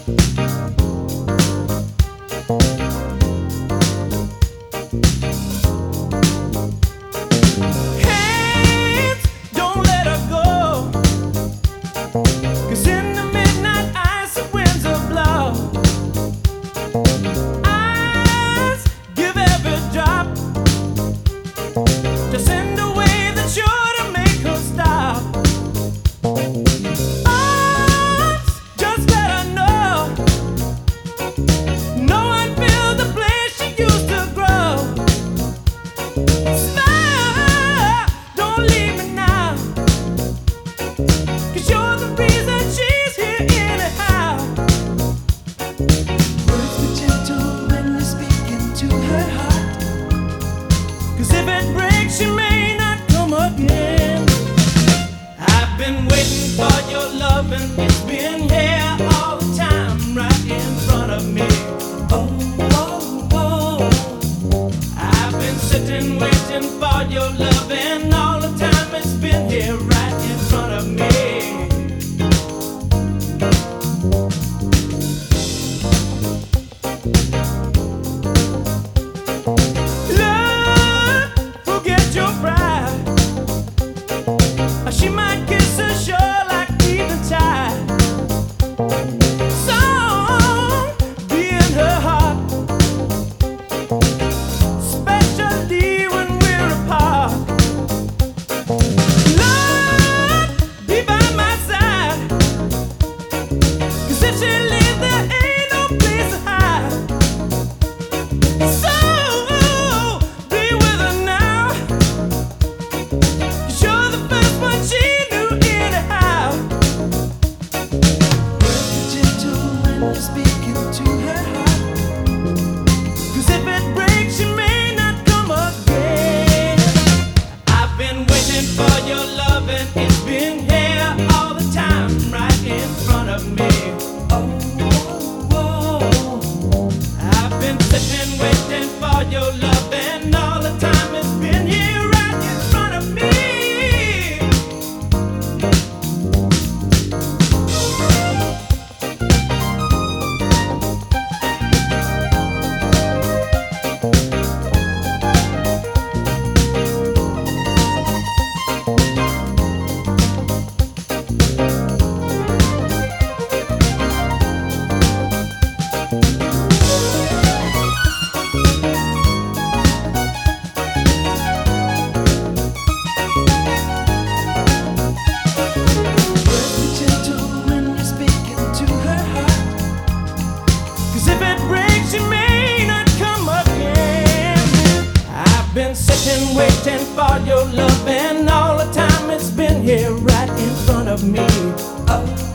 Hands, don't let her go. 'Cause in the midnight ice winds of blow. Eyes, give every drop to send a wave that's sure to make her stop. Arms, just let her know. No one feels the place she used to grow. Smile, don't leave me now. 'Cause you're the reason she's here anyhow. Words be gentle when you're speaking to her heart. 'Cause if it breaks, she may not come again. I've been waiting for your love, and it's been here all the time, right in front of me. Oh, oh, oh. I've been sitting waiting for your love, and all the time it's been here right in front of me. Love, forget your pride. She might kiss her sure like evening tide. Song be in her heart, especially when we're apart. Love, be by my side. 'Cause if she leaves, there ain't no place to hide. So be with her now. 'Cause you're the first one she knew anyhow. Words be gentle when you're speaking to her heart. 'Cause if it breaks, she may not come again. I've been waiting for your love, and it's been here all the time, right in front of me. Oh, oh, oh. I've been sitting waiting for your love, and all the time it's been here right in front of me. Words be gentle when you're speaking to her heart. 'Cause if it breaks, she may not come again. I've been sitting waiting for your love, and all the time it's been here right in front of me. Oh.